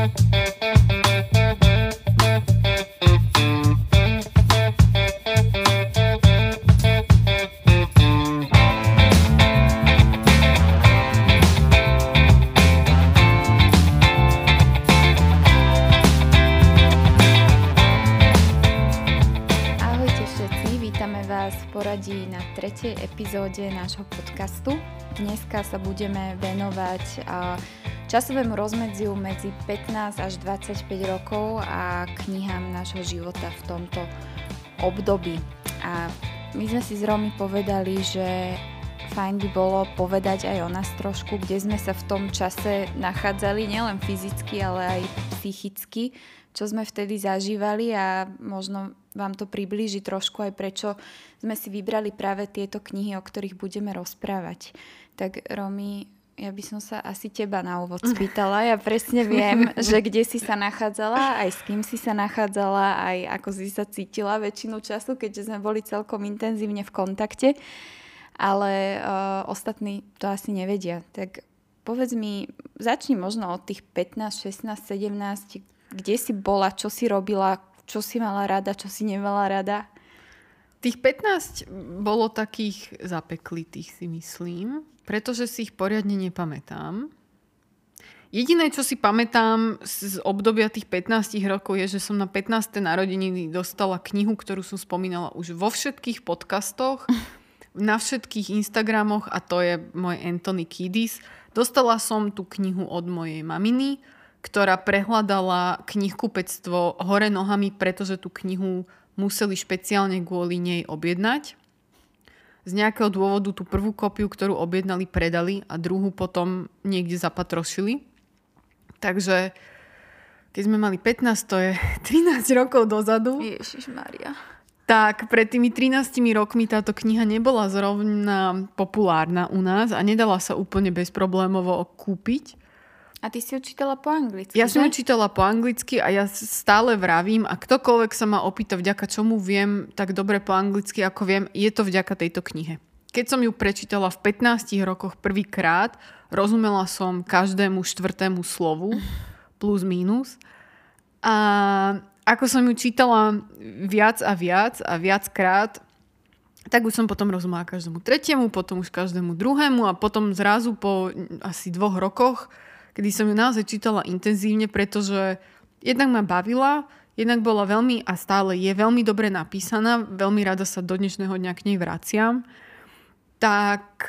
Na tretej epizóde nášho podcastu. Dneska sa budeme venovať časovému rozmedziu medzi 15 až 25 rokov a knihám nášho života v tomto období. A my sme si s Romy povedali, že fajn by bolo povedať aj o nás trošku, kde sme sa v tom čase nachádzali, nielen fyzicky, ale aj psychicky, čo sme vtedy zažívali a možno vám to priblíži trošku aj prečo sme si vybrali práve tieto knihy, o ktorých budeme rozprávať. Tak Romy, ja by som sa asi teba na úvod spýtala. Ja presne viem, že kde si sa nachádzala, aj s kým si sa nachádzala, aj ako si sa cítila väčšinu času, keďže sme boli celkom intenzívne v kontakte. Ale ostatní to asi nevedia. Tak povedz mi, začni možno od tých 15, 16, 17, kde si bola, čo si robila, čo si mala rada, čo si nemala rada? Tých 15 bolo takých zapeklitých, si myslím, pretože si ich poriadne nepamätám. Jediné, čo si pamätám z obdobia tých 15 rokov je, že som na 15. narodeniny dostala knihu, ktorú som spomínala už vo všetkých podcastoch, na všetkých Instagramoch a to je môj Anthony Kiedis. Dostala som tú knihu od mojej maminy, ktorá prehľadala knihkupectvo hore nohami, pretože tú knihu museli špeciálne kvôli nej objednať. Z nejakého dôvodu tú prvú kópiu, ktorú objednali, predali a druhú potom niekde zapatrošili. Takže keď sme mali 15, to je 13 rokov dozadu. Ježišmaria. Tak pred tými 13 rokmi táto kniha nebola zrovna populárna u nás a nedala sa úplne bezproblémovo kúpiť. A ty si ju čítala po anglicky, Ja som ju čítala po anglicky a ja stále vravím a ktokoľvek sa ma opýta, vďaka čomu viem tak dobre po anglicky, ako viem, je to vďaka tejto knihe. Keď som ju prečítala v 15 rokoch prvýkrát, rozumela som každému štvrtému slovu, plus mínus. A ako som ju čítala viac a viackrát, tak už som potom rozumela každému tretiemu, potom už každému druhému a potom zrazu po asi 2 rokoch, kedy som ju naozaj čítala intenzívne, pretože jednak ma bavila, jednak bola veľmi a stále je veľmi dobre napísaná, veľmi rada sa do dnešného dňa k nej vraciam, tak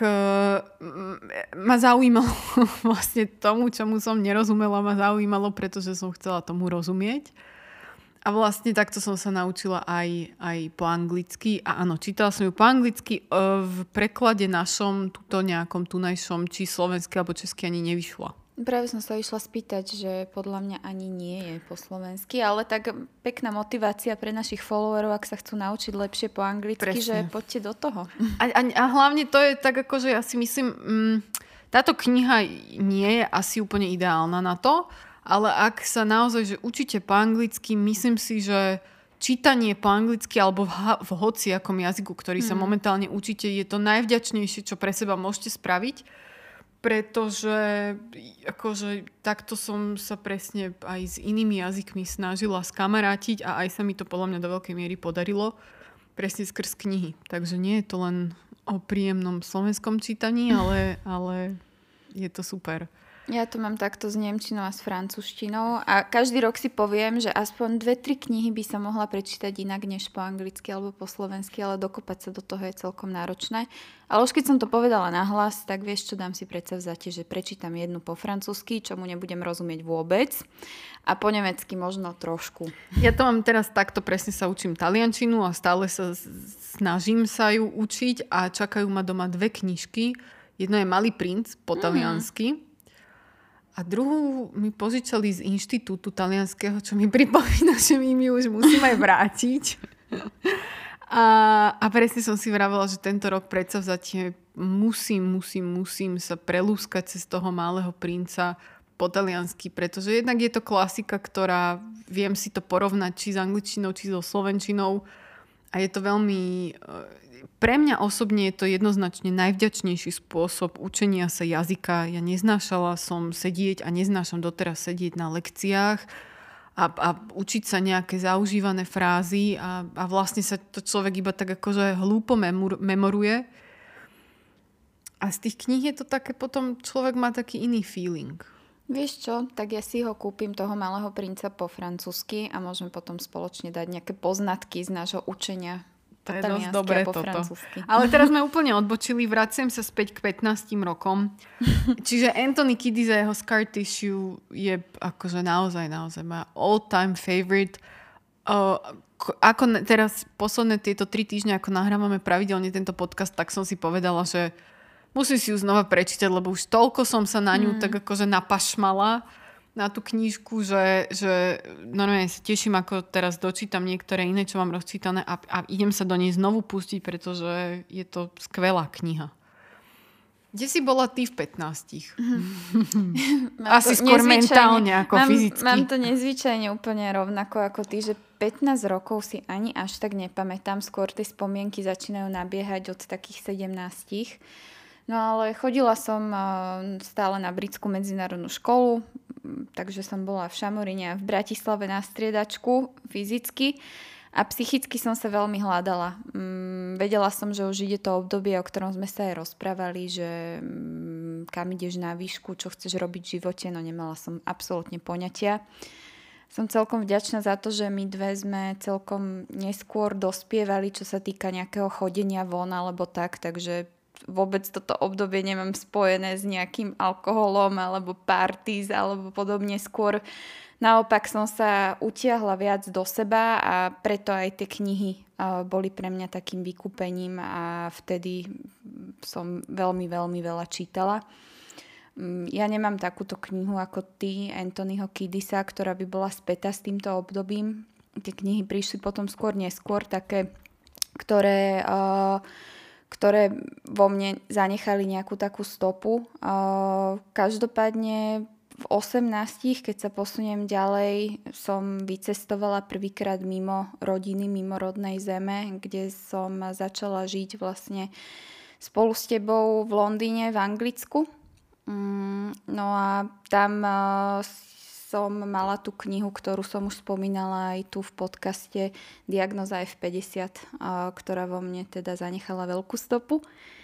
ma zaujímalo vlastne tomu, čomu som nerozumela, ma zaujímalo, pretože som chcela tomu rozumieť. A vlastne takto som sa naučila aj po anglicky. A áno, čítala som ju po anglicky. V preklade našom, tuto nejakom tunajšom, či slovenský alebo český ani nevyšla. Práve som sa išla spýtať, že podľa mňa ani nie je po slovensky, ale tak pekná motivácia pre našich followerov, ak sa chcú naučiť lepšie po anglicky, Presne. Že poďte do toho. A hlavne to je tak, ako že ja si myslím, táto kniha nie je asi úplne ideálna na to, ale ak sa naozaj že učíte po anglicky, myslím si, že čítanie po anglicky alebo v hociakom jazyku, ktorý sa momentálne učíte, je to najvďačnejšie, čo pre seba môžete spraviť. Pretože akože takto som sa presne aj s inými jazykmi snažila skamarátiť a aj sa mi to podľa mňa do veľkej miery podarilo presne skrz knihy. Takže nie je to len o príjemnom slovenskom čítaní, ale je to super. Ja to mám takto s nemčinou a s francúzštinou a každý rok si poviem, že aspoň 2-3 knihy by sa mohla prečítať inak než po anglicky alebo po slovensky, ale dokopať sa do toho je celkom náročné. Ale už keď som to povedala nahlas, tak vieš čo, dám si predsavzatie, že prečítam jednu po francúzsky, čomu nebudem rozumieť vôbec a po nemecky možno trošku. Ja to mám teraz takto, presne sa učím taliančinu a stále sa snažím sa ju učiť a čakajú ma doma 2 knižky. Jedno je Malý princ po taliansky. A druhú mi požičali z inštitútu talianskeho, čo mi pripomína, že mi už musím aj vrátiť. A presne som si vravela, že tento rok predsavzatie musím sa prelúskať cez toho Malého princa po taliansky, pretože jednak je to klasika, ktorá viem si to porovnať či s angličtinou, či so slovenčinou. A A je to veľmi... Pre mňa osobne je to jednoznačne najvďačnejší spôsob učenia sa jazyka. Ja neznášala som sedieť a neznášam doteraz sedieť na lekciách a učiť sa nejaké zaužívané frázy a vlastne sa to človek iba tak akože hlúpo memoruje. A z tých kníh je to také, potom človek má taký iný feeling. Vieš čo, tak ja si ho kúpim, toho Malého princa po francúzsky a môžeme potom spoločne dať nejaké poznatky z nášho učenia. To je dosť dobré toto. Francúzsky. Ale teraz sme úplne odbočili, vraciam sa späť k 15 rokom. Čiže Anthony Kiddis a jeho Scar Tissue je akože naozaj moja all-time favorite. Ako teraz posledné tieto 3 týždne, ako nahrávame pravidelne tento podcast, tak som si povedala, že musím si ju znova prečítať, lebo už toľko som sa na ňu tak akože napašmala na tú knižku, že normálne sa teším, ako teraz dočítam niektoré iné, čo mám rozčítané a idem sa do nej znovu pustiť, pretože je to skvelá kniha. Kde si bola ty v 15? Asi skôr mentálne ako fyzicky. Mám to nezvyčajne úplne rovnako ako ty, že 15 rokov si ani až tak nepamätám. Skôr tie spomienky začínajú nabiehať od takých 17. No ale chodila som stále na britskú medzinárodnú školu, takže som bola v Šamoríne a v Bratislave na striedačku fyzicky a psychicky som sa veľmi hľadala. Vedela som, že už ide to obdobie, o ktorom sme sa aj rozprávali, že kam ideš na výšku, čo chceš robiť v živote, no nemala som absolútne poňatia. Som celkom vďačná za to, že my dve sme celkom neskôr dospievali, čo sa týka nejakého chodenia von alebo tak, takže vôbec toto obdobie nemám spojené s nejakým alkoholom alebo parties alebo podobne. Skôr naopak som sa utiahla viac do seba a preto aj tie knihy boli pre mňa takým vykúpením a vtedy som veľmi, veľmi veľa čítala. Ja nemám takúto knihu ako ty, Anthonyho Kiddisa, ktorá by bola spätá s týmto obdobím. Tie knihy prišli potom neskôr, také, ktoré vo mne zanechali nejakú takú stopu. Každopádne v 18, keď sa posuniem ďalej, som vycestovala prvýkrát mimo rodiny, mimo rodnej zeme, kde som začala žiť vlastne spolu s tebou v Londýne, v Anglicku. No a tam som mala tú knihu, ktorú som už spomínala aj tu v podcaste Diagnóza F50, ktorá vo mne teda zanechala veľkú stopu.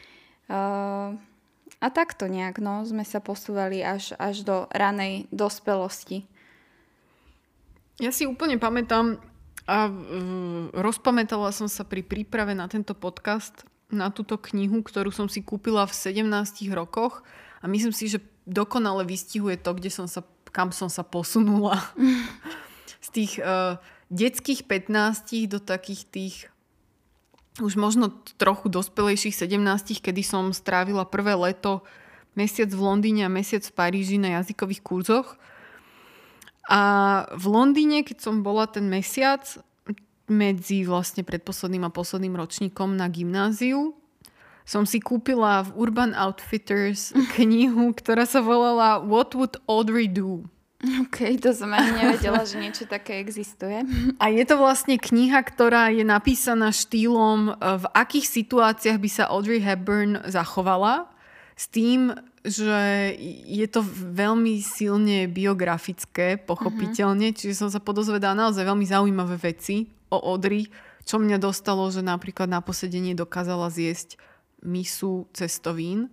A takto nejak, sme sa posúvali až do ranej dospelosti. Ja si úplne pamätám a rozpamätala som sa pri príprave na tento podcast, na túto knihu, ktorú som si kúpila v 17 rokoch a myslím si, že dokonale vystihuje to, kam som sa posunula. Z tých detských 15 do takých tých už možno trochu dospelejších 17, kedy som strávila prvé leto mesiac v Londýne a mesiac v Paríži na jazykových kurzoch. A v Londýne, keď som bola ten mesiac medzi vlastne predposledným a posledným ročníkom na gymnáziu, som si kúpila v Urban Outfitters knihu, ktorá sa volala What Would Audrey Do? OK, to som ani nevedela, že niečo také existuje. A je to vlastne kniha, ktorá je napísaná štýlom, v akých situáciách by sa Audrey Hepburn zachovala, s tým, že je to veľmi silne biografické, pochopiteľne, čiže som sa podozvedala naozaj veľmi zaujímavé veci o Audrey, čo mňa dostalo, že napríklad na posedenie dokázala zjesť misu cestovín.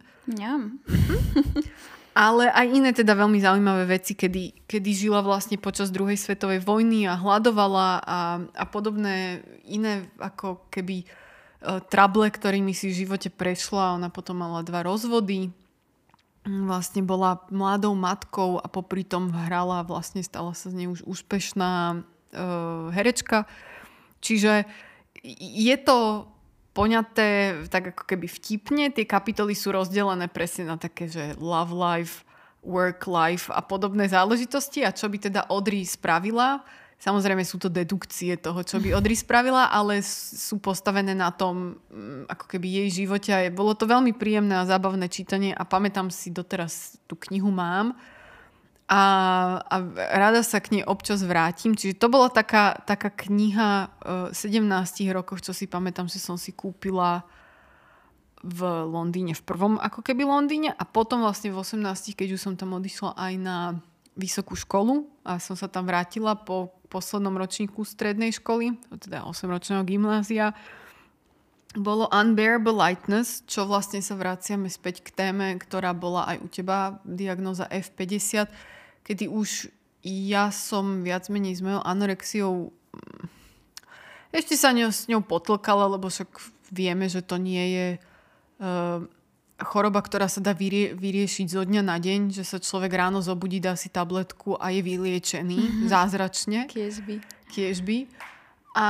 Ale aj iné teda veľmi zaujímavé veci, kedy žila vlastne počas druhej svetovej vojny a hľadovala a podobné iné ako keby trable, ktorými si v živote prešla. Ona potom mala 2 rozvody. Vlastne bola mladou matkou a popri tom hrala, vlastne stala sa z nej už úspešná herečka. Čiže je to poňaté tak ako keby vtipne. Tie kapitoly sú rozdelené presne na také, že love life, work life a podobné záležitosti. A čo by teda Audrey spravila? Samozrejme sú to dedukcie toho, čo by Audrey spravila, ale sú postavené na tom, ako keby jej živote. A bolo to veľmi príjemné a zábavné čítanie a pamätám si, doteraz tú knihu mám. a rada sa k nej občas vrátim. Čiže to bola taká kniha 17 rokoch, čo si pamätám, že som si kúpila v Londýne, v prvom ako keby Londýne a potom vlastne v 18, keď už som tam odišla aj na vysokú školu a som sa tam vrátila po poslednom ročníku strednej školy, teda 8-ročného gymnázia, bolo Unbearable Lightness, čo vlastne sa vraciame späť k téme, ktorá bola aj u teba, diagnóza F50, kedy už ja som viac menej s mojou anorexiou ešte sa s ňou potlkala, lebo však vieme, že to nie je choroba, ktorá sa dá vyriešiť zo dňa na deň, že sa človek ráno zobudí, dá si tabletku a je vyliečený zázračne. Kiežby. A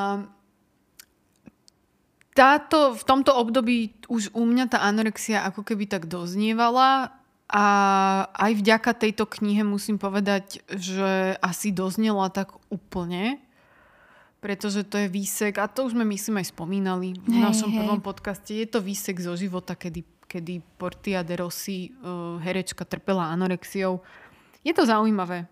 v tomto období už u mňa tá anorexia ako keby tak doznievala a aj vďaka tejto knihe musím povedať, že asi doznela tak úplne, pretože to je výsek, a to už sme myslím aj spomínali v našom prvom podcaste, je to výsek zo života, kedy Portia de Rossi, herečka, trpela anorexiou. Je to zaujímavé,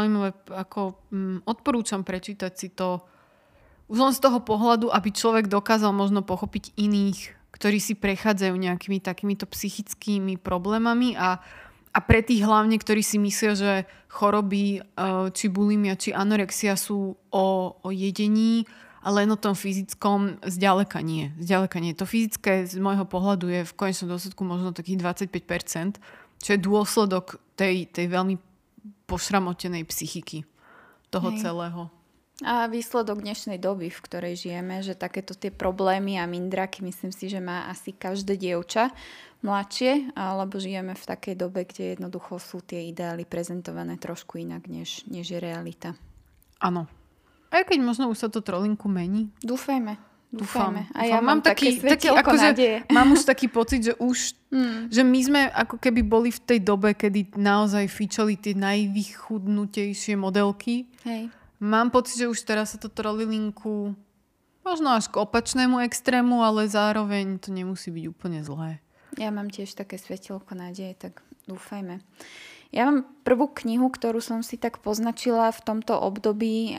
ako odporúčam prečítať si to už len z toho pohľadu, aby človek dokázal možno pochopiť iných, ktorí si prechádzajú nejakými takýmito psychickými problémami a pre tých hlavne, ktorí si myslia, že choroby, či bulimia, či anorexia sú o jedení a len o tom fyzickom, zďaleka nie. To fyzické z môjho pohľadu je v konečnom dôsledku možno takých 25%, čo je dôsledok tej veľmi pošramotenej psychiky toho celého. A výsledok dnešnej doby, v ktorej žijeme, že takéto tie problémy a mindraky, myslím si, že má asi každé dievča mladšie, alebo žijeme v takej dobe, kde jednoducho sú tie ideály prezentované trošku inak, než je realita. Áno. Aj keď možno už sa to trolinku mení. Dúfajme. A ja mám taký svetielko nádeje. Mám už taký pocit, že už že my sme ako keby boli v tej dobe, kedy naozaj fičali tie najvychudnutejšie modelky. Hej. Mám pocit, že už teraz sa to trolilinku možno až k opačnému extrému, ale zároveň to nemusí byť úplne zlé. Ja mám tiež také svetielko nádeje, tak dúfajme. Ja mám prvú knihu, ktorú som si tak poznačila v tomto období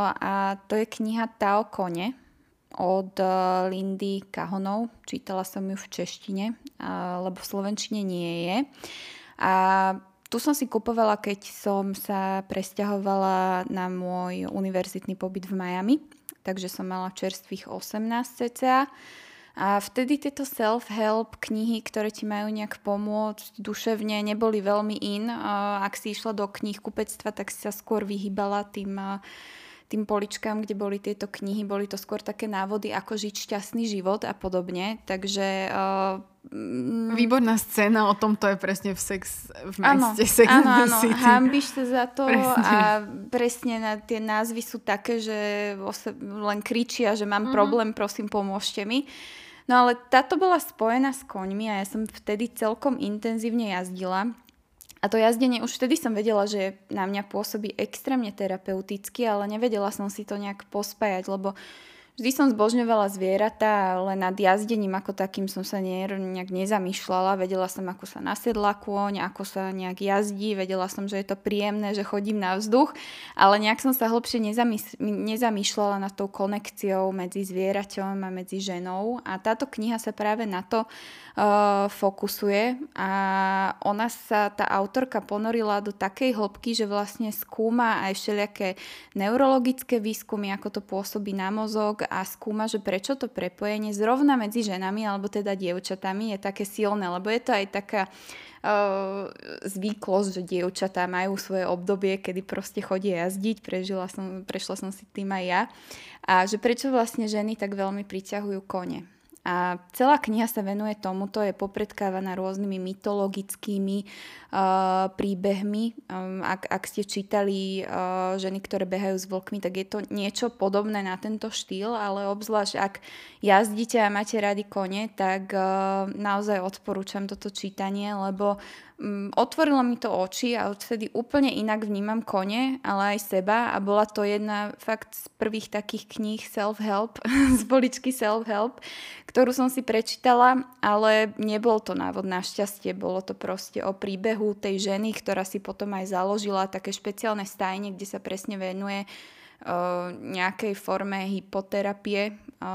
a to je kniha Tao Kone od Lindy Kahonov. Čítala som ju v češtine, lebo v slovenčine nie je. A tu som si kupovala, keď som sa presťahovala na môj univerzitný pobyt v Miami, takže som mala čerstvých 18 cca. A vtedy tieto self-help knihy, ktoré ti majú nejak pomôcť duševne, neboli veľmi in. Ak si išla do knihkupectva, tak si sa skôr vyhýbala tým poličkám, kde boli tieto knihy. Boli to skôr také návody, ako žiť šťastný život a podobne. Takže výborná scéna o tomto je presne v meste Sex and the City. Hanbíš sa za to presne. A presne tie názvy sú také, že len kričia, že mám problém, prosím, pomôžte mi. No ale táto bola spojená s koňmi a ja som vtedy celkom intenzívne jazdila. A to jazdenie, už vtedy som vedela, že na mňa pôsobí extrémne terapeuticky, ale nevedela som si to nejak pospájať, lebo vždy som zbožňovala zvieratá, ale nad jazdením ako takým som sa nejak nezamýšľala. Vedela som, ako sa nasedla kôň, ako sa nejak jazdí, vedela som, že je to príjemné, že chodím na vzduch, ale nejak som sa hlbšie nezamýšľala nad tou konekciou medzi zvieraťom a medzi ženou. A táto kniha sa práve na to fokusuje a tá autorka ponorila do takej hĺbky, že vlastne skúma aj všelijaké neurologické výskumy, ako to pôsobí na mozog a skúma, že prečo to prepojenie zrovna medzi ženami alebo teda dievčatami je také silné, lebo je to aj taká zvyklosť, že dievčatá majú svoje obdobie, kedy proste chodia jazdiť, prešla som si tým aj ja, a že prečo vlastne ženy tak veľmi priťahujú kone. A celá kniha sa venuje tomuto, je popredkávaná rôznymi mytologickými príbehmi. Ak ste čítali Ženy, ktoré behajú s vlkmi, tak je to niečo podobné na tento štýl, ale obzvlášť ak jazdíte a máte radi kone, tak naozaj odporúčam toto čítanie, lebo otvorilo mi to oči a odtedy úplne inak vnímam kone, ale aj seba a bola to jedna fakt z prvých takých kníh self-help, z poličky self-help, ktorú som si prečítala, ale nebol to návod na šťastie, bolo to proste o príbehu tej ženy, ktorá si potom aj založila také špeciálne stajne, kde sa presne venuje nejakej forme hypoterapie.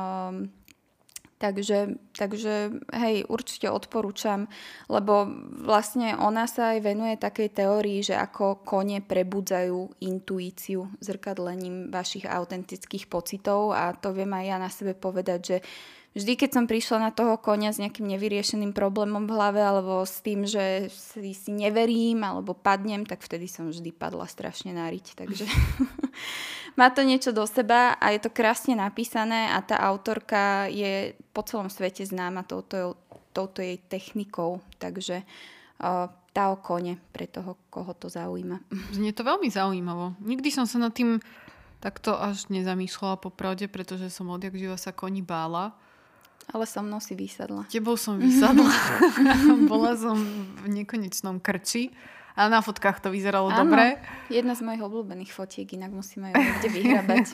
Takže hej, určite odporúčam, lebo vlastne ona sa aj venuje takej teórii, že ako kone prebudzajú intuíciu zrkadlením vašich autentických pocitov a to viem aj ja na sebe povedať, že vždy, keď som prišla na toho konia s nejakým nevyriešeným problémom v hlave alebo s tým, že si neverím alebo padnem, tak vtedy som vždy padla strašne na riť. Takže má to niečo do seba a je to krásne napísané a tá autorka je po celom svete známa touto jej technikou. Takže tá o kone pre toho, koho to zaujíma. Znie to veľmi zaujímavo. Nikdy som sa nad tým takto až nezamýšľala popravde, pretože som odjak živa sa koni bála. Ale so mnou si vysadla. Tebou som vysadla. Bola som v nekonečnom krči. A na fotkách to vyzeralo dobre. Jedna z mojich obľúbených fotiek, inak musíme ju niekde vyhrabať.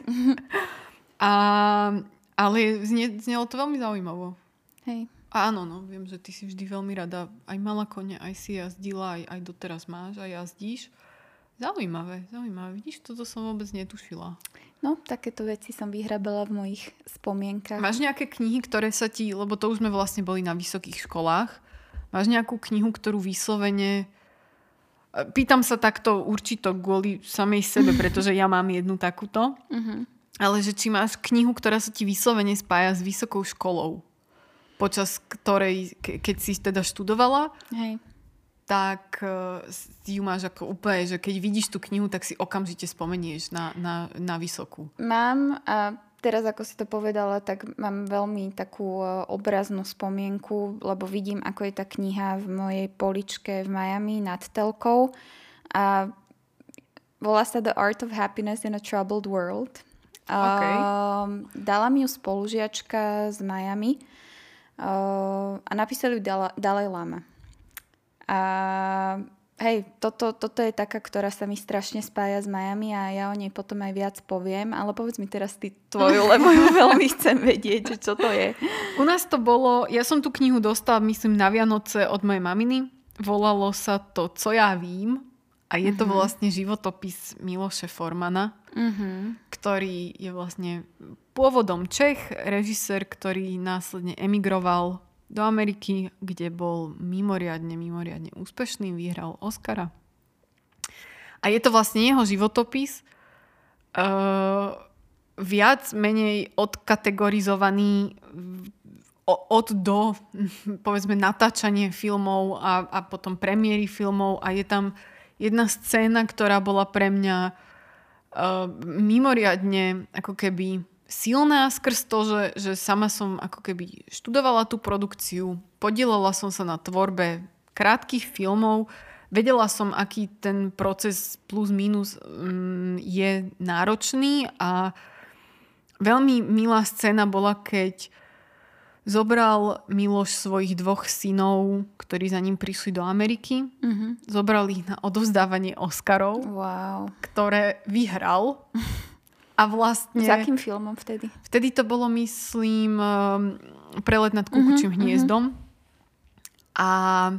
Ale znelo to veľmi zaujímavo. Hej. A áno, no, viem, že ty si vždy veľmi rada aj mala kone, aj si jazdila, aj doteraz máš, aj jazdíš. Zaujímavé. Vidíš, toto som vôbec netušila. No, takéto veci som vyhrabala v mojich spomienkach. Máš nejaké knihy, ktoré sa ti, lebo to už sme vlastne boli na vysokých školách, máš nejakú knihu, ktorú vyslovene... Pýtam sa takto určito kvôli samej sebe, pretože ja mám jednu takúto. Ale že či máš knihu, ktorá sa ti vyslovene spája s vysokou školou, počas ktorej, keď si teda študovala, hej, tak ju máš ako úplne, že keď vidíš tú knihu, tak si okamžite spomenieš na vysokú. Mám a teraz, ako si to povedala, tak mám veľmi takú obraznú spomienku, lebo vidím, ako je tá kniha v mojej poličke v Miami nad telkou a volá sa The Art of Happiness in a Troubled World. Okay. Dala mi ju spolužiačka z Miami a napísali ju Dalaj Lama. A hej, toto je taká, ktorá sa mi strašne spája s Miami a ja o nej potom aj viac poviem, ale povedz mi teraz ty tvoju, lebo ju veľmi chcem vedieť, že čo to je. U nás to bolo, ja som tú knihu dostala, myslím, na Vianoce od mojej maminy. Volalo sa to Co ja vím a je to vlastne životopis Miloše Formana, ktorý je vlastne pôvodom Čech, režisér, ktorý následne emigroval do Ameriky, kde bol mimoriadne úspešný, vyhral Oscara. A je to vlastne jeho životopis, viac menej odkategorizovaný od do, povedzme, natáčanie filmov a potom premiéry filmov a je tam jedna scéna, ktorá bola pre mňa mimoriadne ako keby silná skrz to, že sama som ako keby študovala tú produkciu, podielala som sa na tvorbe krátkych filmov, vedela som, aký ten proces plus minus je náročný a veľmi milá scéna bola, keď zobral Miloš svojich 2 synov, ktorí za ním prišli do Ameriky, zobral ich na odovzdávanie Oscarov, ktoré vyhral. A vlastne... S akým filmom vtedy? Vtedy to bolo, myslím, Prelet nad kukučím hniezdom. A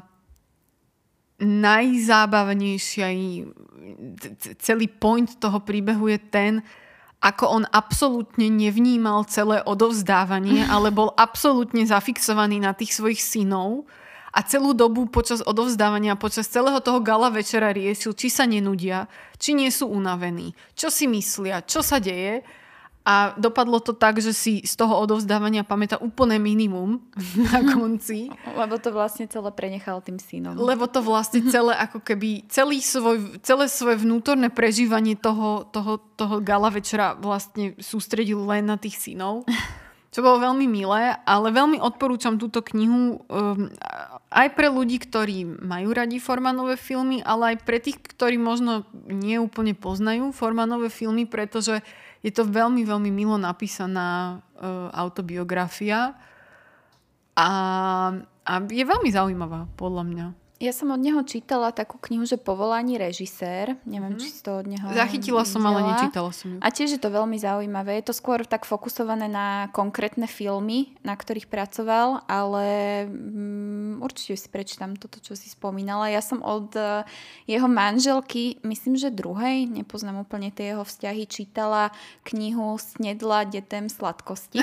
najzábavnejší celý point toho príbehu je ten, ako on absolútne nevnímal celé odovzdávanie, ale bol absolútne zafixovaný na tých svojich synov a celú dobu počas odovzdávania, počas celého toho gala večera riešil, či sa nenudia, či nie sú unavení, čo si myslia, čo sa deje. A dopadlo to tak, že si z toho odovzdávania pamätá úplne minimum na konci. Lebo to vlastne celé prenechal tým synom. Lebo to vlastne celé ako keby celé svoje vnútorné prežívanie toho gala večera vlastne sústredil len na tých synov. Čo bolo veľmi milé, ale veľmi odporúčam túto knihu aj pre ľudí, ktorí majú radi Formanové filmy, ale aj pre tých, ktorí možno nie úplne poznajú Formanové filmy, pretože je to veľmi, veľmi milo napísaná autobiografia a je veľmi zaujímavá, podľa mňa. Ja som od neho čítala takú knihu, že Povolaný režisér. Neviem, či si to od neho Zachytila som, ale nečítala som ju. A tiež je to veľmi zaujímavé. Je to skôr tak fokusované na konkrétne filmy, na ktorých pracoval, ale určite si prečítam toto, čo si spomínala. Ja som od jeho manželky, myslím, že druhej, nepoznám úplne tie jeho vzťahy, čítala knihu Snedla detem sladkosti.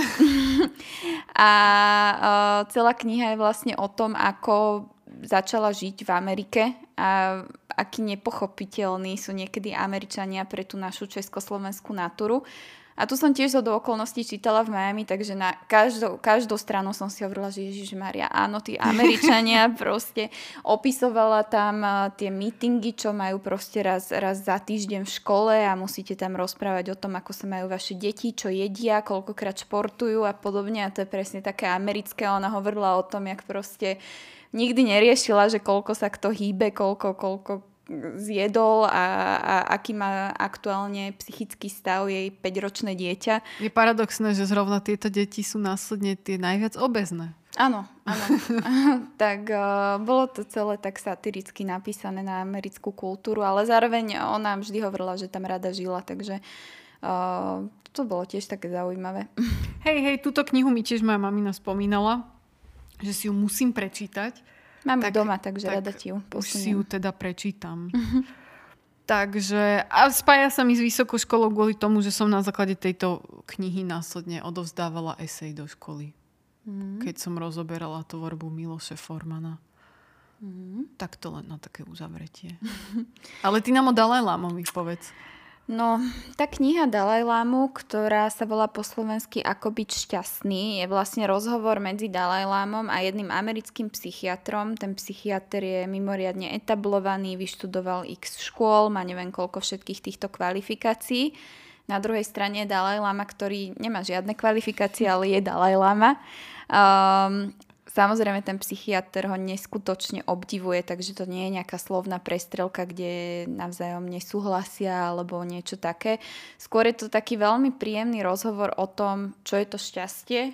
A celá kniha je vlastne o tom, ako začala žiť v Amerike a aký nepochopiteľní sú niekedy Američania pre tú našu československú natúru. A tu som tiež do okolností čítala v Miami, takže na každou stranu som si hovorila, že Ježišmaria, áno, tí Američania proste opisovala tam tie meetingy, čo majú proste raz za týždeň v škole a musíte tam rozprávať o tom, ako sa majú vaše deti, čo jedia, koľkokrát športujú a podobne. A to je presne také americké. Ona hovorila o tom, jak proste nikdy neriešila, že koľko sa kto hýbe, koľko zjedol a aký má aktuálne psychický stav jej 5-ročné dieťa. Je paradoxné, že zrovna tieto deti sú následne tie najviac obézne. Áno. Tak bolo to celé tak satiricky napísané na americkú kultúru, ale zároveň ona vždy hovorila, že tam rada žila, takže to bolo tiež také zaujímavé. Hej, túto knihu mi tiež moja mamina spomínala, že si ju musím prečítať. Mám ju doma, takže rada ti ju posuniem. Už si ju teda prečítam. Takže a spája sa mi s vysokou školou kvôli tomu, že som na základe tejto knihy následne odovzdávala esej do školy. Keď som rozoberala tvorbu Miloše Formana. Tak to len na také uzavretie. Ale ty nám o Dalajlámovi povedz. No, tá kniha Dalajlámu, ktorá sa volá po slovensky Ako byť šťastný, je vlastne rozhovor medzi Dalajlámom a jedným americkým psychiatrom. Ten psychiatr je mimoriadne etablovaný, vyštudoval x škôl, má neviem koľko všetkých týchto kvalifikácií. Na druhej strane je Dalajláma, ktorý nemá žiadne kvalifikácie, ale je Dalajláma. Samozrejme, ten psychiatr ho neskutočne obdivuje, takže to nie je nejaká slovná prestrelka, kde navzájom nesúhlasia alebo niečo také. Skôr je to taký veľmi príjemný rozhovor o tom, čo je to šťastie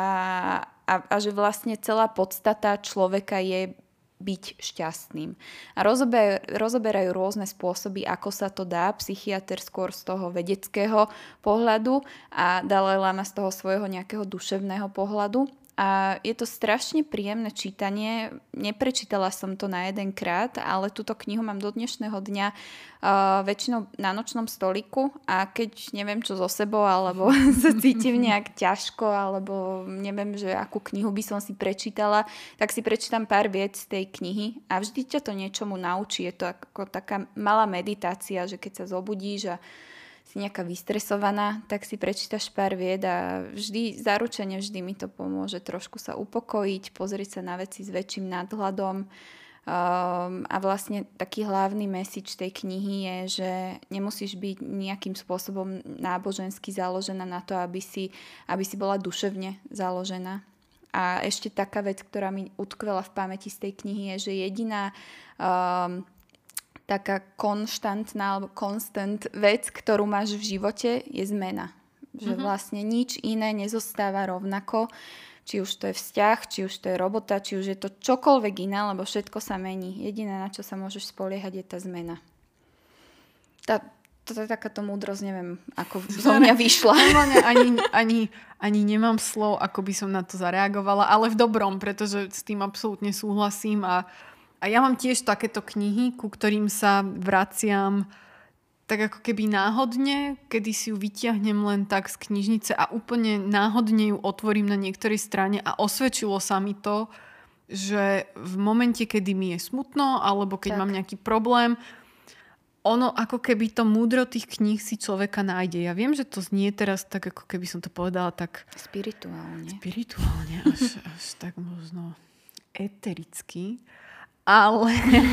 a že vlastne celá podstata človeka je byť šťastným. A rozoberajú rôzne spôsoby, ako sa to dá. Psychiatr skôr z toho vedeckého pohľadu a Dalajláma z toho svojho nejakého duševného pohľadu. A je to strašne príjemné čítanie. Neprečítala som to na jeden krát, ale túto knihu mám do dnešného dňa väčšinou na nočnom stoliku a keď neviem čo so sebou, alebo sa cítim nejak ťažko, alebo neviem, že akú knihu by som si prečítala, tak si prečítam pár viet z tej knihy a vždy ťa to niečomu naučí. Je to ako taká malá meditácia, že keď sa zobudíš a si nejaká vystresovaná, tak si prečítaš pár vied a zaručene vždy mi to pomôže trošku sa upokojiť, pozrieť sa na veci s väčším nadhľadom. A vlastne taký hlavný message tej knihy je, že nemusíš byť nejakým spôsobom nábožensky založená na to, aby si bola duševne založená. A ešte taká vec, ktorá mi utkvela v pamäti z tej knihy, je, že jediná taká konštantná alebo constant vec, ktorú máš v živote, je zmena. Že vlastne nič iné nezostáva rovnako. Či už to je vzťah, či už to je robota, či už je to čokoľvek iné, lebo všetko sa mení. Jediné, na čo sa môžeš spoliehať, je tá zmena. To je takáto múdrosť, neviem, ako zo mňa vyšla. Ani nemám slov, ako by som na to zareagovala, ale v dobrom, pretože s tým absolútne súhlasím a ja mám tiež takéto knihy, ku ktorým sa vraciam tak ako keby náhodne, kedy si ju vytiahnem len tak z knižnice a úplne náhodne ju otvorím na niektorej strane a osvedčilo sa mi to, že v momente, kedy mi je smutno alebo keď mám nejaký problém, ono ako keby to múdro tých kníh si človeka nájde. Ja viem, že to znie teraz tak, ako keby som to povedala tak spirituálne, až tak možno etericky. Ale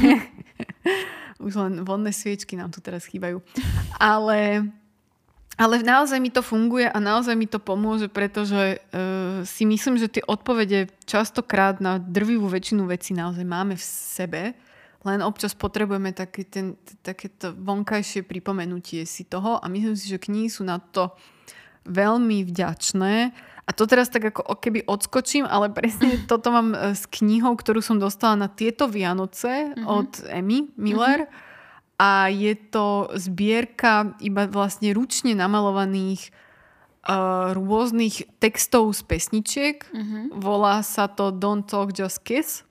už len vodné sviečky nám tu teraz chýbajú. Ale naozaj mi to funguje a naozaj mi to pomôže, pretože si myslím, že tie odpovede častokrát na drvivú väčšinu vecí naozaj máme v sebe. Len občas potrebujeme takéto vonkajšie pripomenutie si toho a myslím si, že knihy sú na to veľmi vďačné. A A to teraz tak ako keby odskočím, ale presne toto mám s knihou, ktorú som dostala na tieto Vianoce od Emmy Miller. A je to zbierka iba vlastne ručne namalovaných rôznych textov z pesničiek. Volá sa to Don't Talk, Just Kiss.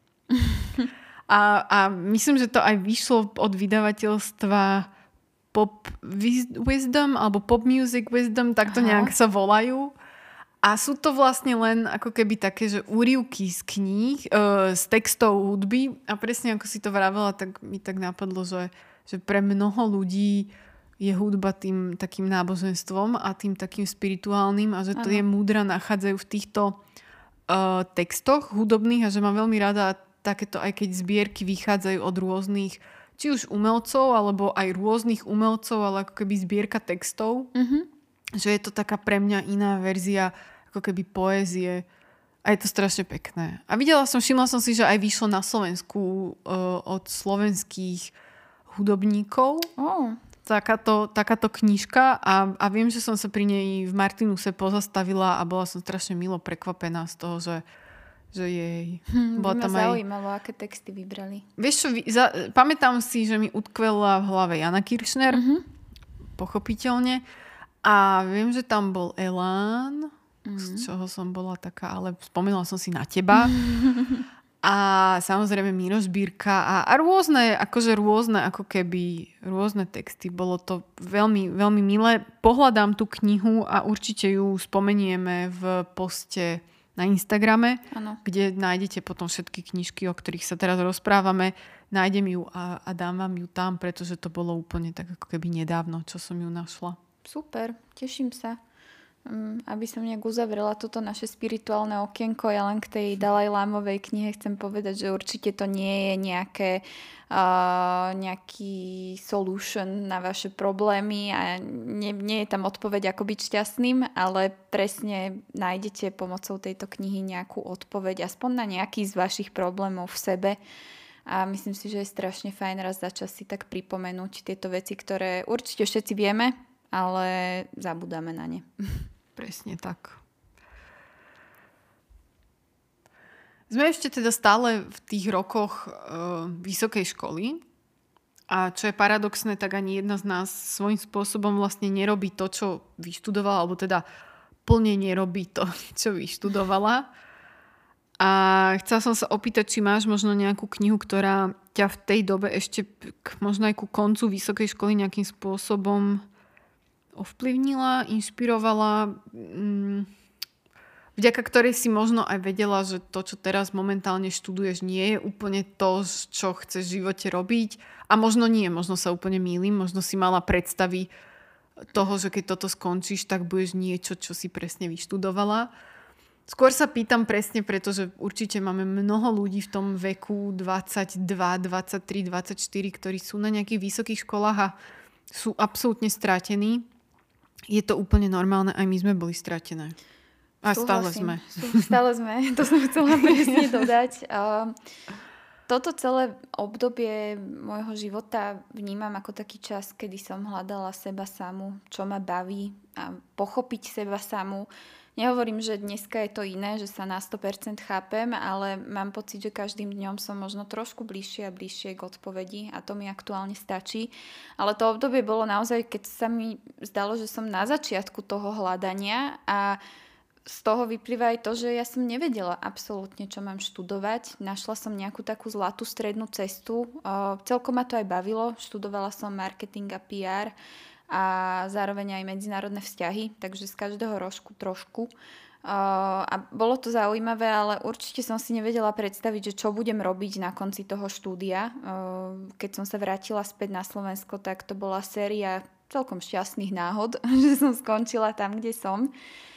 A myslím, že to aj vyšlo od vydavateľstva Pop Wisdom alebo Pop Music Wisdom, tak to nejak sa volajú. A sú to vlastne len ako keby také, že úryvky z kníh, z textov hudby. A presne ako si to vravela, tak mi tak napadlo, že pre mnoho ľudí je hudba tým takým náboženstvom a tým takým spirituálnym a že to je múdra nachádzajú v týchto textoch hudobných a že mám veľmi rada takéto, aj keď zbierky vychádzajú od rôznych, či už umelcov, alebo aj rôznych umelcov, ale ako keby zbierka textov. Že je to taká pre mňa iná verzia ako keby poézie a je to strašne pekné. A všimla som si, že aj vyšlo na Slovensku od slovenských hudobníkov. Takáto knižka a viem, že som sa pri nej v Martinuse pozastavila a bola som strašne milo prekvapená z toho, že jej. By ma zaujímalo, aké texty vybrali. Vieš čo, pamätám si, že mi utkvela v hlave Jana Kiršner, pochopiteľne. A viem, že tam bol Elán, z čoho som bola taká, ale spomínala som si na teba. A samozrejme Miroš Birka a rôzne ako keby rôzne texty. Bolo to veľmi, veľmi milé. Pohľadám tú knihu a určite ju spomenieme v poste na Instagrame, kde nájdete potom všetky knižky, o ktorých sa teraz rozprávame. Nájdem ju a dám vám ju tam, pretože to bolo úplne tak ako keby nedávno, čo som ju našla. Super, teším sa. Aby som nejak uzavrela toto naše spirituálne okienko, ja len k tej Dalajlámovej knihe chcem povedať, že určite to nie je nejaký solution na vaše problémy a nie je tam odpoveď, ako byť šťastným, ale presne nájdete pomocou tejto knihy nejakú odpoveď, aspoň na nejaký z vašich problémov v sebe. A myslím si, že je strašne fajn raz za čas si tak pripomenúť tieto veci, ktoré určite všetci vieme, ale zabudáme na ne. Presne tak. Sme ešte teda stále v tých rokoch vysokej školy a čo je paradoxné, tak ani jedna z nás svojím spôsobom vlastne nerobí to, čo vyštudovala, alebo teda plne nerobí to, čo vyštudovala. A chcela som sa opýtať, či máš možno nejakú knihu, ktorá ťa v tej dobe ešte možno aj ku koncu vysokej školy nejakým spôsobom ovplyvnila, inšpirovala, vďaka ktorej si možno aj vedela, že to, čo teraz momentálne študuješ, nie je úplne to, čo chceš v živote robiť. A možno nie, možno sa úplne mýlim, možno si mala predstavy toho, že keď toto skončíš, tak budeš niečo, čo si presne vyštudovala. Skôr sa pýtam presne, pretože určite máme mnoho ľudí v tom veku 22, 23, 24, ktorí sú na nejakých vysokých školách a sú absolútne stratení. Je to úplne normálne, aj my sme boli stratené. A stále sme. Stále sme, to som chcela presne dodať. Toto celé obdobie môjho života vnímam ako taký čas, kedy som hľadala seba samu, čo ma baví a pochopiť seba samu. Nehovorím, že dneska je to iné, že sa na 100% chápem, ale mám pocit, že každým dňom som možno trošku bližšie a bližšie k odpovedi a to mi aktuálne stačí. Ale to obdobie bolo naozaj, keď sa mi zdalo, že som na začiatku toho hľadania a z toho vyplýva aj to, že ja som nevedela absolútne, čo mám študovať. Našla som nejakú takú zlatú strednú cestu. Celkom ma to aj bavilo. Študovala som marketing a PR a zároveň aj medzinárodné vzťahy, takže z každého rožku trošku. A bolo to zaujímavé, ale určite som si nevedela predstaviť, že čo budem robiť na konci toho štúdia. Keď som sa vrátila späť na Slovensko, tak to bola séria celkom šťastných náhod, že som skončila tam, kde som.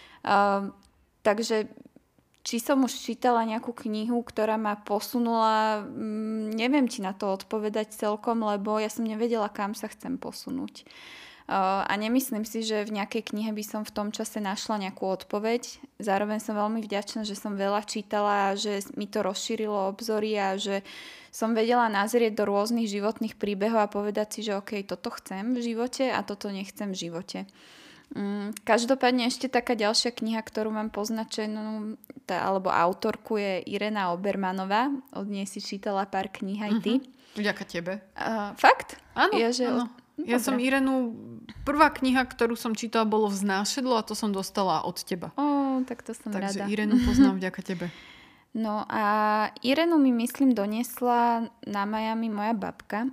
Takže či som už čítala nejakú knihu, ktorá ma posunula, neviem ti na to odpovedať celkom, lebo ja som nevedela, kam sa chcem posunúť. A nemyslím si, že v nejakej knihe by som v tom čase našla nejakú odpoveď. Zároveň som veľmi vďačná, že som veľa čítala a že mi to rozšírilo obzory a že som vedela nazrieť do rôznych životných príbehov a povedať si, že OK, toto chcem v živote a toto nechcem v živote. Každopádne ešte taká ďalšia kniha, ktorú mám poznačenú, alebo autorku je Irena Obermanová. Od nej si čítala pár kníh aj ty. Vďaka tebe. Fakt? Áno, áno. Ja som Irenu, prvá kniha, ktorú som čítala, bolo Vznášedlo a to som dostala od teba. Tak to som rada. Takže Irenu poznám vďaka tebe. No a Irenu mi, myslím, doniesla na Miami moja babka.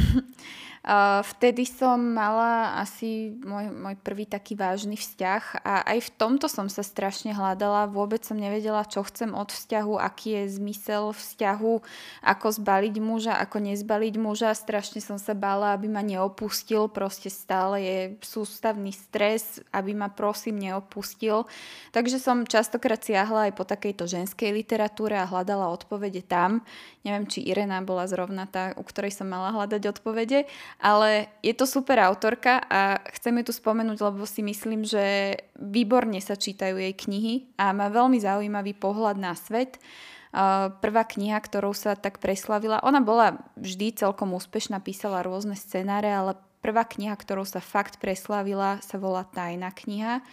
Vtedy som mala asi môj prvý taký vážny vzťah a aj v tomto som sa strašne hľadala. Vôbec som nevedela, čo chcem od vzťahu, aký je zmysel vzťahu, ako zbaliť muža, ako nezbaliť muža. Strašne som sa bála, aby ma neopustil. Proste stále je sústavný stres, aby ma prosím neopustil. Takže som častokrát siahla aj po takejto ženskej literatúre a hľadala odpovede tam. Neviem, či Irena bola zrovna tá, u ktorej som mala hľadať odpovede. Ale je to super autorka a chcem ju tu spomenúť, lebo si myslím, že výborne sa čítajú jej knihy a má veľmi zaujímavý pohľad na svet. Prvá kniha, ktorou sa tak preslavila, ona bola vždy celkom úspešná, písala rôzne scenáre, ale prvá kniha, ktorou sa fakt preslavila, sa volá Tajná kniha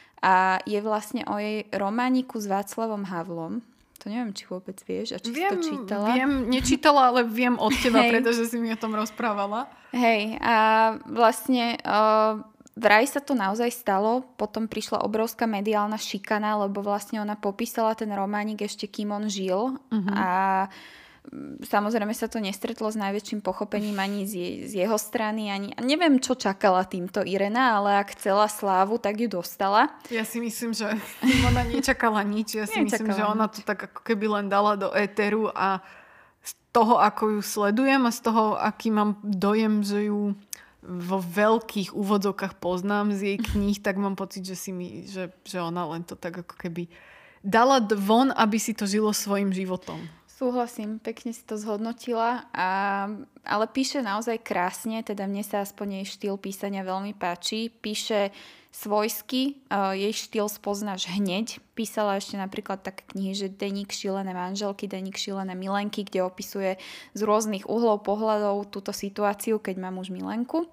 a je vlastne o jej romániku s Václavom Havlom. To neviem, či vôbec vieš a či si to čítala. Viem, nečítala, ale viem od teba, pretože si mi o tom rozprávala. Hej, a vlastne vraj sa to naozaj stalo, potom prišla obrovská mediálna šikana, lebo vlastne ona popísala ten románik ešte kým on žil a samozrejme sa to nestretlo s najväčším pochopením ani z jeho strany. Neviem, čo čakala týmto Irena, ale ak chcela slávu, tak ju dostala. Ja si myslím, že ona nečakala nič. Ja si myslím, že ona to tak ako keby len dala do éteru a z toho, ako ju sledujem a z toho, aký mám dojem, že ju vo veľkých úvodzovkách poznám z jej kníh, tak mám pocit, že ona len to tak ako keby dala von, aby si to žilo svojim životom. Súhlasím, pekne si to zhodnotila, ale píše naozaj krásne, teda mne sa aspoň jej štýl písania veľmi páči. Píše svojsky, jej štýl spoznáš hneď. Písala ešte napríklad také knihy, že Denník šílené manželky, Denník šílené milenky, kde opisuje z rôznych uhlov pohľadov túto situáciu, keď má muž milenku.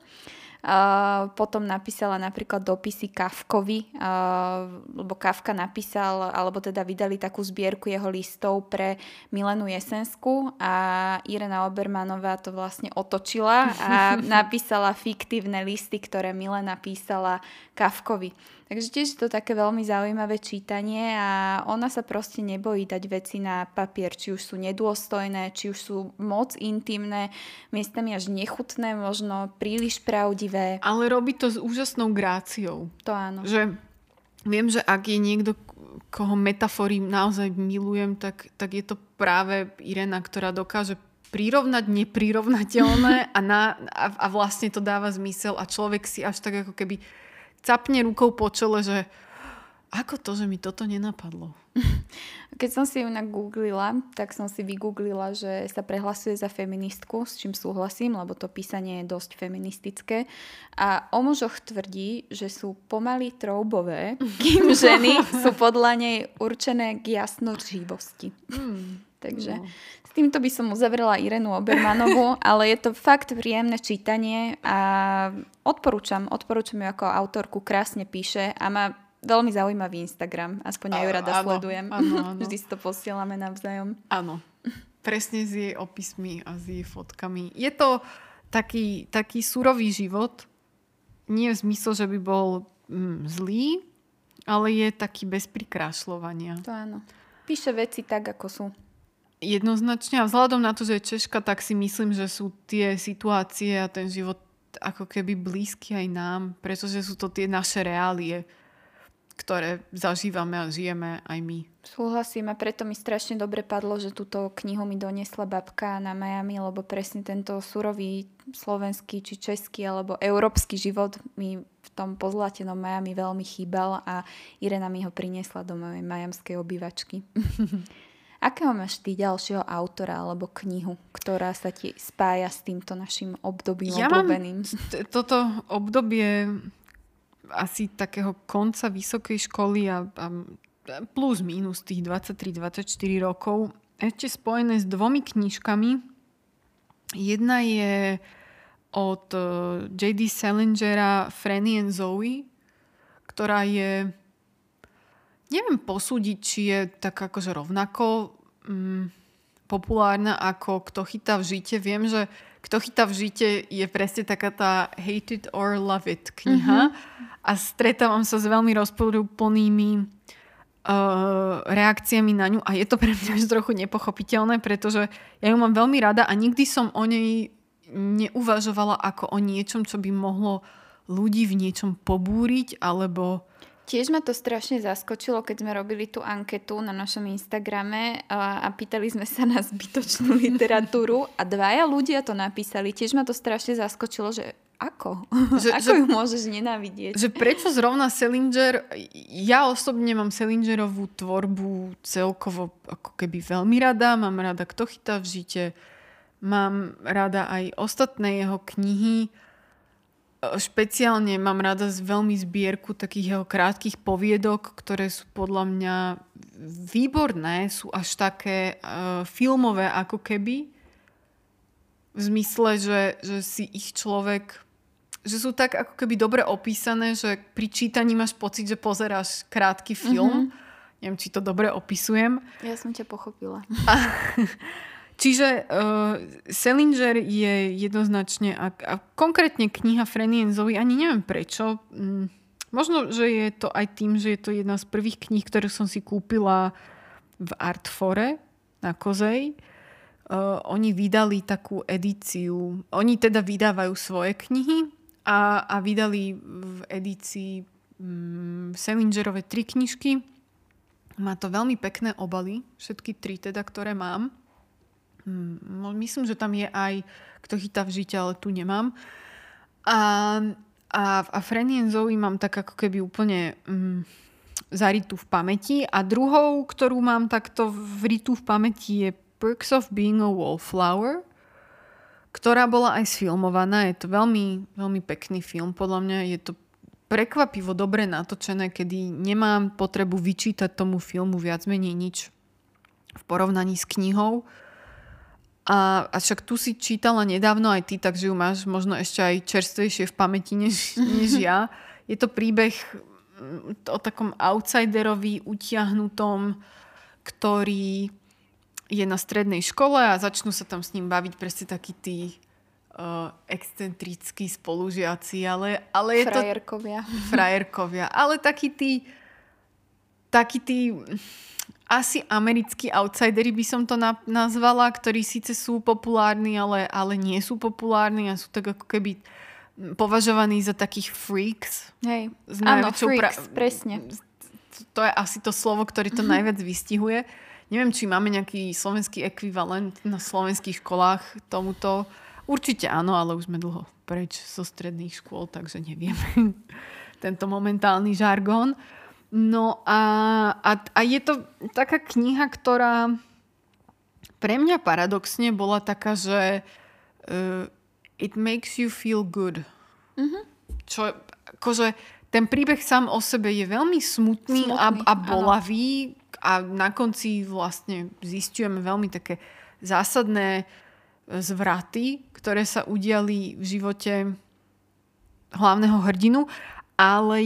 Potom napísala napríklad dopisy Kafkovi, lebo Kafka napísal, alebo teda vydali takú zbierku jeho listov pre Milenu Jesensku a Irena Obermanová to vlastne otočila a napísala fiktívne listy, ktoré Milena písala Kafkovi. Takže tiež je to také veľmi zaujímavé čítanie a ona sa proste nebojí dať veci na papier, či už sú nedôstojné, či už sú moc intimné, miestami až nechutné, možno príliš pravdivé. Ale robí to s úžasnou gráciou. To áno. Že viem, že ak je niekto, koho metafory naozaj milujem, tak je to práve Irena, ktorá dokáže prirovnať neprirovnateľné a vlastne to dáva zmysel a človek si až tak ako keby capne rukou po čele, že ako to, že mi toto nenapadlo. Keď som si ju nagooglila, tak som si vygooglila, že sa prehlasuje za feministku, s čím súhlasím, lebo to písanie je dosť feministické. A o mužoch tvrdí, že sú pomaly troubové, kým ženy sú podľa nej určené k jasnoživosti. Takže s týmto by som uzavrela Irenu Obermanovú, ale je to fakt príjemné čítanie a odporúčam ju ako autorku, krásne píše a má veľmi zaujímavý Instagram, aspoň ja ju rada sledujem. Áno. Vždy si to posielame navzájom. Áno, presne s jej opismi a s jej fotkami. Je to taký surový život, nie v zmysle, že by bol zlý, ale je taký bez prikrášľovania. To áno. Píše veci tak, ako sú. Jednoznačne a vzhľadom na to, že je Češka, tak si myslím, že sú tie situácie a ten život ako keby blízky aj nám, pretože sú to tie naše reálie, ktoré zažívame a žijeme aj my. Súhlasím a preto mi strašne dobre padlo, že túto knihu mi doniesla babka na Miami, lebo presne tento surový slovenský či český alebo európsky život mi v tom pozlatenom Miami veľmi chýbal a Irena mi ho priniesla do mojej majamskej obývačky. Akého máš ty ďalšieho autora alebo knihu, ktorá sa ti spája s týmto našim obdobím obľúbeným? Mám toto obdobie asi takého konca vysokej školy a plus minus tých 23-24 rokov ešte spojené s dvomi knižkami. Jedna je od J.D. Salingera Franny and Zoe ktorá je, neviem posúdiť, či je tak akože rovnako populárna ako Kto chytá v žite. Viem, že Kto chytá v žite je presne taká tá Hate it or love it kniha. A stretávam sa s veľmi rozporuplnými reakciami na ňu a je to pre mňa trochu nepochopiteľné, pretože ja ju mám veľmi rada a nikdy som o nej neuvažovala ako o niečom, čo by mohlo ľudí v niečom pobúriť, alebo... Tiež ma to strašne zaskočilo, keď sme robili tú anketu na našom Instagrame a pýtali sme sa na zbytočnú literatúru a 2 ľudia to napísali. Tiež ma to strašne zaskočilo, že ako? Ako ju môžeš nenávidieť? Že prečo zrovna Salinger... Ja osobne mám Salingerovú tvorbu celkovo ako keby veľmi rada. Mám rada Kto chytá v žite. Mám rada aj ostatné jeho knihy. Špeciálne mám rada veľmi zbierku takých jeho krátkych poviedok, ktoré sú podľa mňa výborné. Sú až také filmové ako keby. V zmysle, že si ich človek... že sú tak ako keby dobre opísané, že pri čítaní máš pocit, že pozeráš krátky film. Neviem, či to dobre opisujem. Ja som ťa pochopila. Čiže Salinger je jednoznačne, a konkrétne kniha Franny and Zooey, ani neviem prečo. Možno, že je to aj tým, že je to jedna z prvých kníh, ktoré som si kúpila v Artfore na Kozej. Oni vydali takú edíciu. Oni teda vydávajú svoje knihy a vydali v edícii Salingerove 3 knižky. Má to veľmi pekné obaly, všetky 3 teda, ktoré mám. Myslím, že tam je aj Kto chytá v žite, ale tu nemám. A Franny and Zooey mám tak ako keby úplne zarytú v pamäti. A druhou, ktorú mám takto vrytú v pamäti, je Perks of Being a Wallflower, ktorá bola aj sfilmovaná. Je to veľmi, veľmi pekný film. Podľa mňa je to prekvapivo dobre natočené, kedy nemám potrebu vyčítať tomu filmu viac menej nič v porovnaní s knihou. A však tu si čítala nedávno aj ty, takže ju máš možno ešte aj čerstvejšie v pamäti než ja. Je to príbeh o takom outsiderovi utiahnutom, ktorý je na strednej škole a začnú sa tam s ním baviť presne takí tí excentrickí spolužiaci, ale je to... Frajerkovia. Ale takí tí asi americkí outsideri by som to nazvala, ktorí síce sú populárni, ale nie sú populárni a sú tak ako keby považovaní za takých freaks. Hej, áno, freaks, presne. To je asi to slovo, ktoré to najviac vystihuje. Neviem, či máme nejaký slovenský ekvivalent na slovenských školách tomuto. Určite áno, ale už sme dlho preč zo stredných škôl, takže neviem tento momentálny žargón. No a je to taká kniha, ktorá pre mňa paradoxne bola taká, že it makes you feel good. Čo akože ten príbeh sám o sebe je veľmi smutný a bolavý a na konci vlastne zisťujeme veľmi také zásadné zvraty, ktoré sa udiali v živote hlavného hrdinu, ale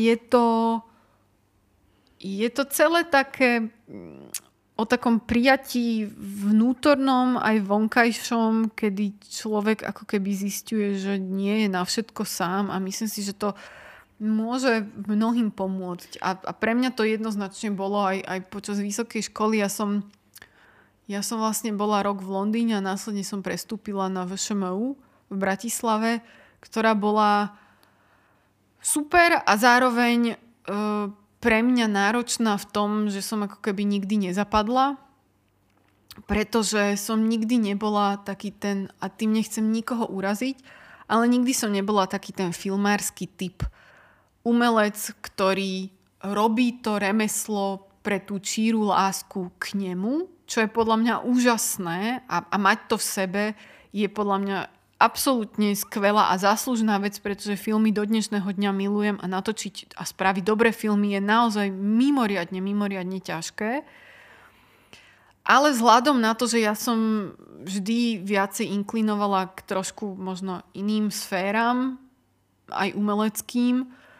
je to celé také o takom prijatí vnútornom aj vonkajšom, kedy človek ako keby zisťuje, že nie je na všetko sám a myslím si, že to môže mnohým pomôcť. A pre mňa to jednoznačne bolo aj počas vysokej školy. Ja som vlastne bola rok v Londýne a následne som prestúpila na VŠMU v Bratislave, ktorá bola super a zároveň pre mňa náročná v tom, že som ako keby nikdy nezapadla, pretože som nikdy nebola taký ten, a tým nechcem nikoho uraziť, ale nikdy som nebola taký ten filmársky typ. Umelec, ktorý robí to remeslo pre tú číru lásku k nemu, čo je podľa mňa úžasné a mať to v sebe je podľa mňa absolútne skvelá a záslužná vec, pretože filmy do dnešného dňa milujem a natočiť a spraviť dobré filmy je naozaj mimoriadne ťažké. Ale vzhľadom na to, že ja som vždy viacej inklinovala k trošku možno iným sféram, aj umeleckým,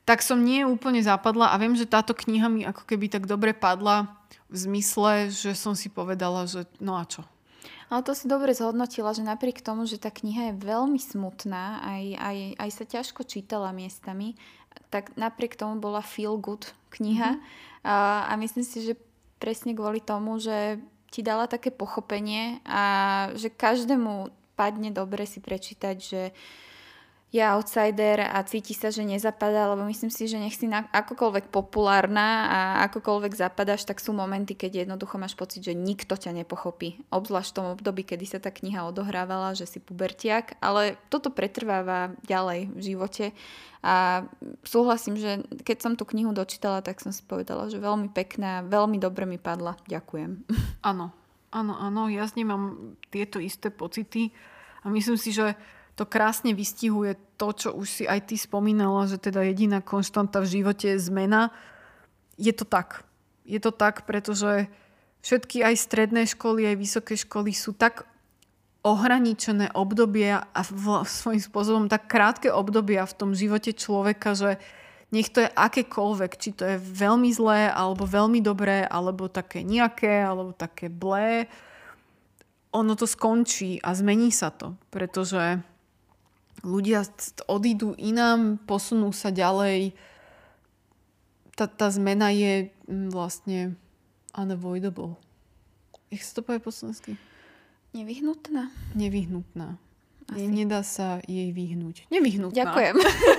tak som nie úplne zapadla a viem, že táto kniha mi ako keby tak dobre padla v zmysle, že som si povedala, že no a čo? Ale to si dobre zhodnotila, že napriek tomu, že tá kniha je veľmi smutná, aj sa ťažko čítala miestami, tak napriek tomu bola feel good kniha. A myslím si, že presne kvôli tomu, že ti dala také pochopenie a že každému padne dobre si prečítať, že je outsider a cíti sa, že nezapadá, lebo myslím si, že nech si akokoľvek populárna a akokoľvek zapadáš, tak sú momenty, keď jednoducho máš pocit, že nikto ťa nepochopí. Obzvlášť v tom období, kedy sa tá kniha odohrávala, že si pubertiak, ale toto pretrváva ďalej v živote a súhlasím, že keď som tú knihu dočítala, tak som si povedala, že veľmi pekná, veľmi dobre mi padla. Ďakujem. Áno, ja s ním mám tieto isté pocity a myslím si, že to krásne vystihuje to, čo už si aj ty spomínala, že teda jediná konštanta v živote je zmena. Je to tak. Je to tak, pretože všetky aj stredné školy, aj vysoké školy sú tak ohraničené obdobia a svojím spôsobom tak krátke obdobia v tom živote človeka, že nech to je akékoľvek, či to je veľmi zlé, alebo veľmi dobré, alebo také nejaké, alebo také blé, ono to skončí a zmení sa to, pretože ľudia odídu inám, posunú sa ďalej. Tá zmena je vlastne unavoidable. Jak sa to povie po slovensky? Nevyhnutná. Nevyhnutná. Nedá sa jej vyhnúť. Nevyhnutná. Ďakujem.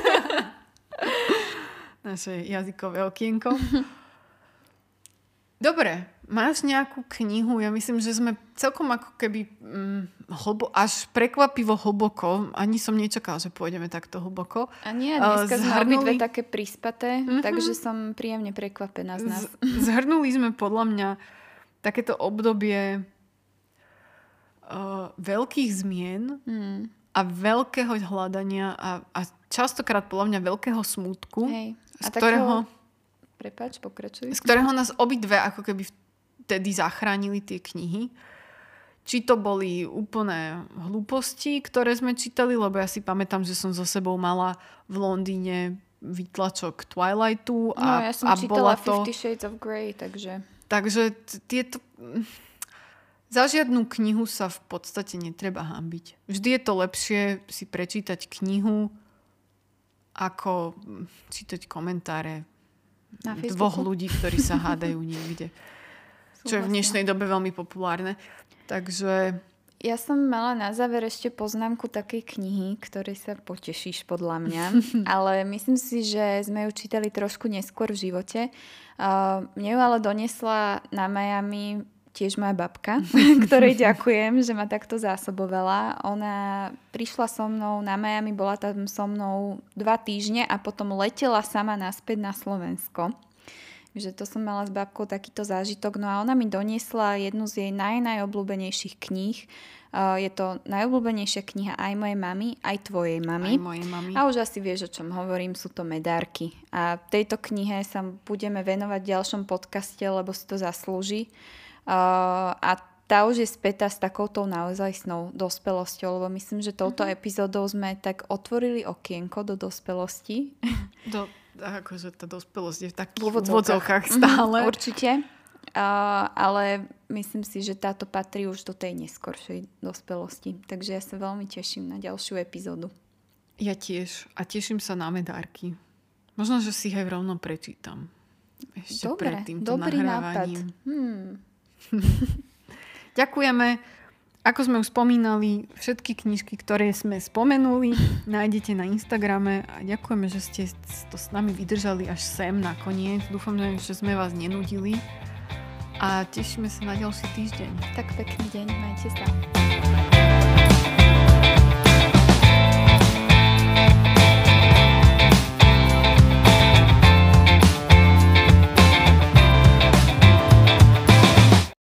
Naše jazykové okienko. Dobre, máš nejakú knihu? Ja myslím, že sme celkom ako keby až prekvapivo hlboko. Ani som nečakala, že pôjdeme takto hlboko. A nie, dneska sme obidve také prispaté, takže som príjemne prekvapená z nás. Zhrnuli sme podľa mňa takéto obdobie veľkých zmien a veľkého hľadania a častokrát podľa mňa veľkého smútku, z ktorého... Prepáč, pokračuj. Z ktorého nás obidve ako keby vtedy zachránili tie knihy. Či to boli úplné hlúposti, ktoré sme čítali, lebo ja si pamätám, že som so sebou mala v Londýne výtlačok Twilightu. Ja som čítala 50 Shades of Grey, takže... Takže tieto... Za žiadnu knihu sa v podstate netreba hanbiť. Vždy je to lepšie si prečítať knihu, ako čítať komentáre dvoch ľudí, ktorí sa hádajú niekde. Čo je v dnešnej dobe veľmi populárne. Takže... Ja som mala na záver ešte poznámku takej knihy, ktorej sa potešíš podľa mňa. Ale myslím si, že sme ju čítali trošku neskôr v živote. Mne ju ale donesla na Miami tiež moja babka, ktorej ďakujem, že ma takto zásobovala. Ona prišla so mnou na Miami, bola tam so mnou 2 týždne a potom letela sama naspäť na Slovensko. Že to som mala s babkou takýto zážitok. No a ona mi doniesla jednu z jej najobľúbenejších kníh. Je to najobľúbenejšia kniha aj mojej mamy, aj tvojej mamy. Aj mojej mamy. A už asi vieš, o čom hovorím, sú to Medárky. A tejto knihe sa budeme venovať v ďalšom podcaste, lebo si to zaslúži. A tá už je spätá s takouto naozajstnou dospelosťou, lebo myslím, že touto epizódou sme tak otvorili okienko do dospelosti. Akože tá dospelosť je v takých úvodzovkách stále. Určite. Ale myslím si, že táto patrí už do tej neskoršej dospelosti. Takže ja sa veľmi teším na ďalšiu epizódu. Ja tiež. A teším sa na Medárky. Možno, že si aj rovno prečítam. Ešte pred týmto nahrávaním. Ďakujeme. Ako sme už spomínali, všetky knižky, ktoré sme spomenuli, nájdete na Instagrame a ďakujeme, že ste to s nami vydržali až sem nakoniec. Dúfam, že sme vás nenudili a tešíme sa na ďalší týždeň. Tak pekný deň, majte sa.